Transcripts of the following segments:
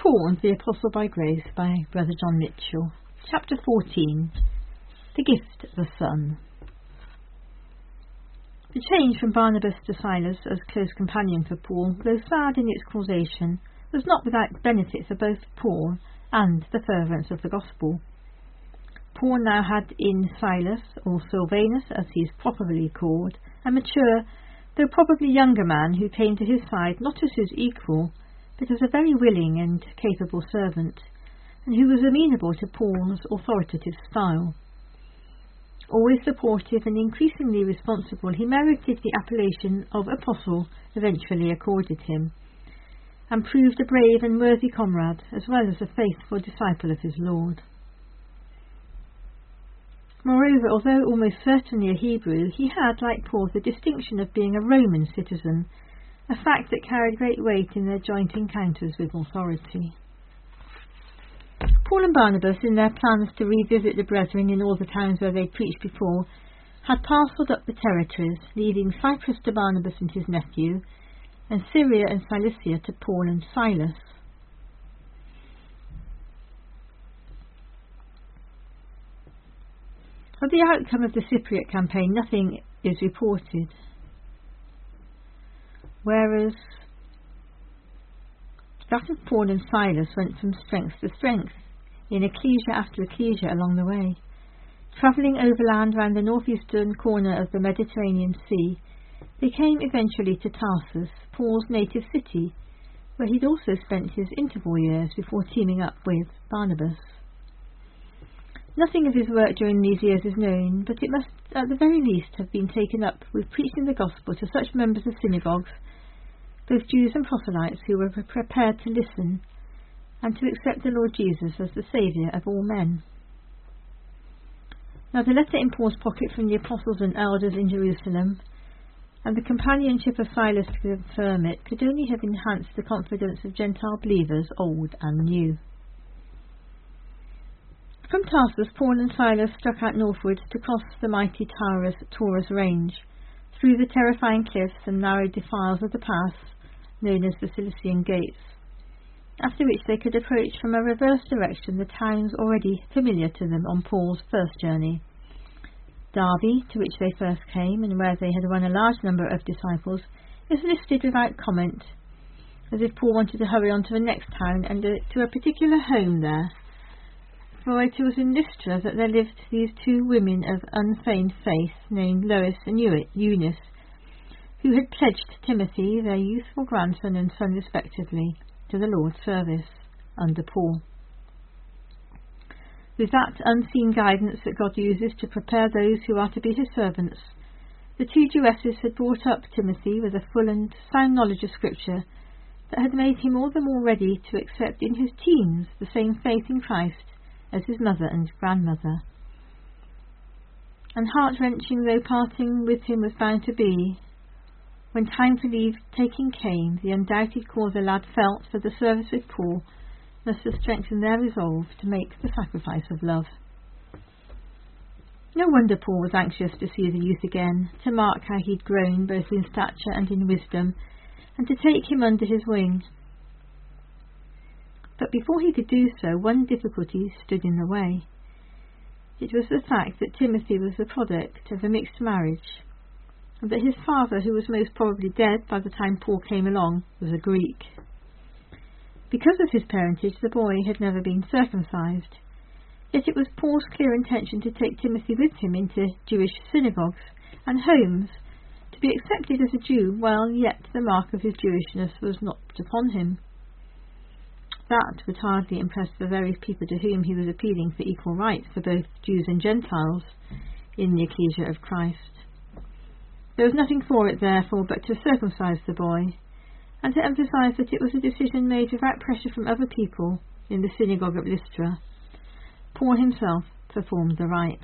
Paul and the Apostle by Grace by Brother John Mitchell. Chapter 14. The Gift of the Son. The change from Barnabas to Silas as close companion for Paul, though sad in its causation, was not without benefit for both Paul and the furtherance of the gospel. Paul now had in Silas, or Silvanus as he is properly called, a mature, though probably younger man who came to his side not as his equal, but as a very willing and capable servant, and who was amenable to Paul's authoritative style. Always supportive and increasingly responsible, he merited the appellation of apostle eventually accorded him, and proved a brave and worthy comrade, as well as a faithful disciple of his Lord. Moreover, although almost certainly a Hebrew, he had, like Paul, the distinction of being a Roman citizen, a fact that carried great weight in their joint encounters with authority. Paul and Barnabas, in their plans to revisit the brethren in all the towns where they preached before, had parcelled up the territories, leaving Cyprus to Barnabas and his nephew, and Syria and Cilicia to Paul and Silas. Of the outcome of the Cypriot campaign, nothing is reported, whereas that of Paul and Silas went from strength to strength, in ecclesia after ecclesia along the way. Travelling overland round the northeastern corner of the Mediterranean Sea, they came eventually to Tarsus, Paul's native city, where he'd also spent his interval years before teaming up with Barnabas. Nothing of his work during these years is known, but it must at the very least have been taken up with preaching the gospel to such members of synagogues, both Jews and proselytes, who were prepared to listen and to accept the Lord Jesus as the Saviour of all men. Now the letter in Paul's pocket from the apostles and elders in Jerusalem, and the companionship of Silas to confirm it, could only have enhanced the confidence of Gentile believers, old and new. From Tarsus, Paul and Silas struck out northwards to cross the mighty Taurus range, through the terrifying cliffs and narrow defiles of the pass known as the Cilician Gates, after which they could approach from a reverse direction the towns already familiar to them on Paul's first journey. Derbe, to which they first came, and where they had won a large number of disciples, is listed without comment, as if Paul wanted to hurry on to the next town and to a particular home there. For it was in Lystra that there lived these two women of unfeigned faith, named Lois and Eunice, who had pledged Timothy, their youthful grandson and son respectively, to the Lord's service under Paul. With that unseen guidance that God uses to prepare those who are to be his servants, the two Jewesses had brought up Timothy with a full and sound knowledge of Scripture that had made him all the more ready to accept in his teens the same faith in Christ as his mother and grandmother. And heart-wrenching though parting with him was bound to be, when time for leave-taking came, the undoubted call the lad felt for the service with Paul must have strengthened their resolve to make the sacrifice of love. No wonder Paul was anxious to see the youth again, to mark how he'd grown both in stature and in wisdom, and to take him under his wing. But before he could do so, one difficulty stood in the way. It was the fact that Timothy was the product of a mixed marriage, and that his father, who was most probably dead by the time Paul came along, was a Greek. Because of his parentage, the boy had never been circumcised, yet it was Paul's clear intention to take Timothy with him into Jewish synagogues and homes, to be accepted as a Jew, while yet the mark of his Jewishness was not upon him. That would hardly impress the very people to whom he was appealing for equal rights for both Jews and Gentiles in the ecclesia of Christ. There was nothing for it, therefore, but to circumcise the boy, and to emphasize that it was a decision made without pressure from other people in the synagogue of Lystra. Paul himself performed the rite.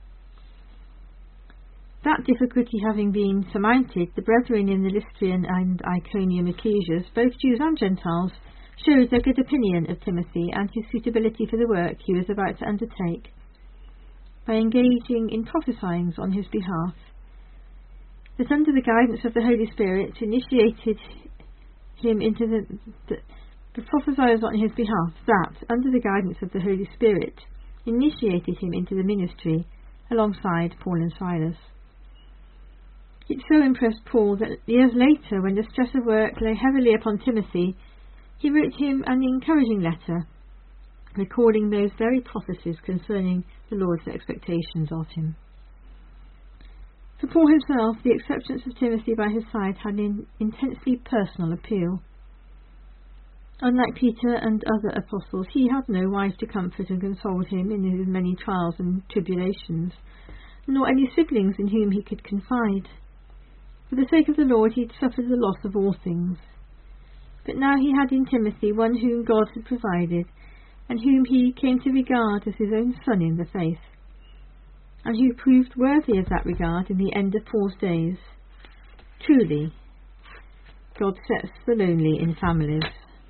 That difficulty having been surmounted, the brethren in the Lystrian and Iconium ecclesias, both Jews and Gentiles, showed a good opinion of Timothy and his suitability for the work he was about to undertake, by engaging in prophesyings on his behalf, that under the guidance of the Holy Spirit initiated him into the prophesied on his behalf that, under the guidance of the Holy Spirit, initiated him into the ministry alongside Paul and Silas. It so impressed Paul that years later, when the stress of work lay heavily upon Timothy, he wrote him an encouraging letter, recalling those very prophecies concerning the Lord's expectations of him. For Paul himself, the acceptance of Timothy by his side had an intensely personal appeal. Unlike Peter and other apostles, he had no wife to comfort and console him in his many trials and tribulations, nor any siblings in whom he could confide. For the sake of the Lord he had suffered the loss of all things. But now he had in Timothy one whom God had provided, and whom he came to regard as his own son in the faith, and who proved worthy of that regard in the end of Paul's days. Truly, God sets the lonely in families.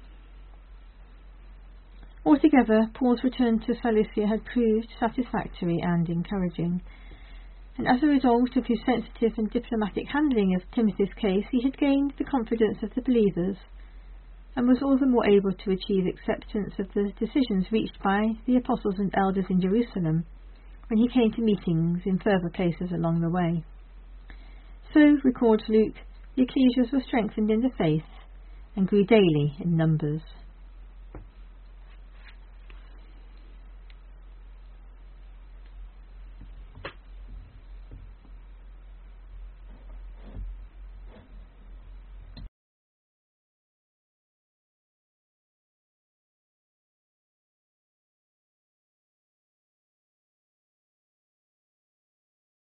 Altogether, Paul's return to Cilicia had proved satisfactory and encouraging, and as a result of his sensitive and diplomatic handling of Timothy's case, he had gained the confidence of the believers, and was all the more able to achieve acceptance of the decisions reached by the apostles and elders in Jerusalem when he came to meetings in further places along the way. So, records Luke, the ecclesias were strengthened in the faith and grew daily in numbers.